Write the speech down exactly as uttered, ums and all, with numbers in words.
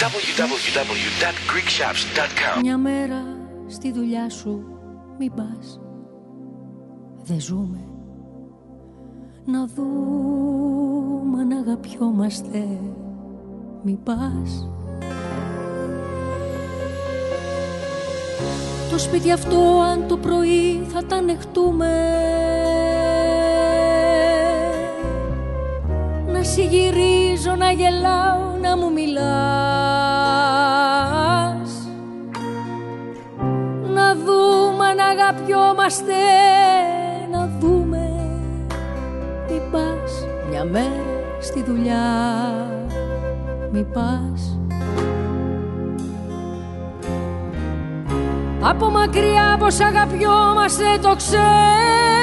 double-u double-u double-u dot greek shops dot com. Μια μέρα στη δουλειά σου μην πας, δεν ζούμε. Να δούμε αν αγαπιόμαστε, μην πας. Το σπίτι αυτό αν το πρωί θα τα ανεχτούμε, να συγυρίζω, να γελάω, να μου μιλάς, να δούμε αν αγαπιόμαστε, να δούμε. Μη πας μια μέρα στη δουλειά, μη πας. Από μακριά πως αγαπιόμαστε το ξέρεις,